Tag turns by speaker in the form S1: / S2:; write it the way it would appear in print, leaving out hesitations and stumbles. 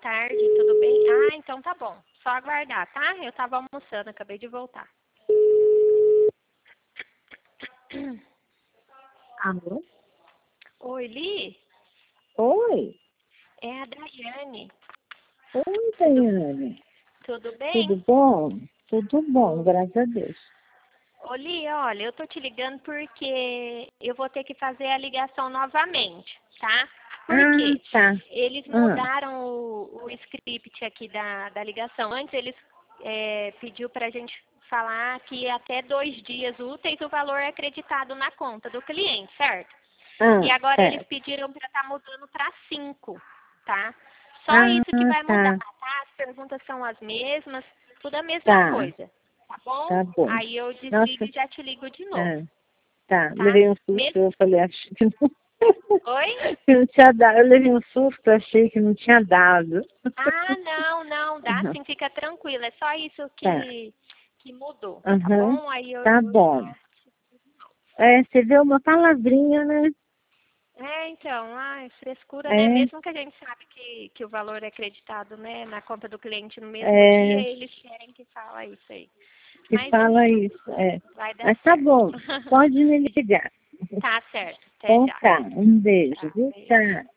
S1: tarde, tudo bem? Ah, então tá bom. Só aguardar, tá? Eu tava almoçando, acabei de voltar.
S2: Alô?
S1: Oi, Li?
S2: Oi.
S1: É a Daiane.
S2: Oi,
S1: Tudo,
S2: Daiane.
S1: tudo
S2: Tudo
S1: bem?
S2: bom? Tudo bom, graças a Deus.
S1: Ô, Li, olha, eu tô te ligando porque eu vou ter que fazer a ligação novamente, tá? Por
S2: Ah,
S1: quê?
S2: tá.
S1: Eles
S2: Ah,
S1: mudaram o script aqui da ligação. Antes eles pediu pra gente falar que até 2 dias úteis o valor é acreditado na conta do cliente, certo? E agora eles
S2: certo.
S1: pediram para estar mudando para 5, tá? Só
S2: Ah,
S1: isso que vai mudar,
S2: tá.
S1: tá? As perguntas são as mesmas, tudo a mesma
S2: Tá,
S1: coisa, tá bom?
S2: tá bom.
S1: Aí eu desligo
S2: Nossa,
S1: e já te ligo de novo,
S2: ah, tá.
S1: tá?
S2: Levei um susto,
S1: Mesmo...
S2: eu falei, acho que não,
S1: Oi?
S2: que não tinha dado. Eu levei um susto, achei que não tinha dado.
S1: Ah, não, dá
S2: Uhum.
S1: sim, fica tranquila. É só isso
S2: Tá.
S1: que mudou, tá
S2: Aham.
S1: bom? Aí eu
S2: Tá bom.
S1: já...
S2: Você vê uma palavrinha, né?
S1: Então, ai, frescura, né?
S2: É,
S1: Mesmo que a gente sabe que o valor é acreditado, né, na conta do cliente no mesmo dia,
S2: é,
S1: eles querem que fala isso aí.
S2: que
S1: Mas
S2: fala
S1: enfim,
S2: isso. É.
S1: vai dar
S2: Mas tá
S1: certo.
S2: bom, pode me ligar.
S1: Tá certo, até
S2: Então
S1: já.
S2: tá, um beijo,
S1: Tchau,
S2: viu?
S1: beijo.
S2: Tchau.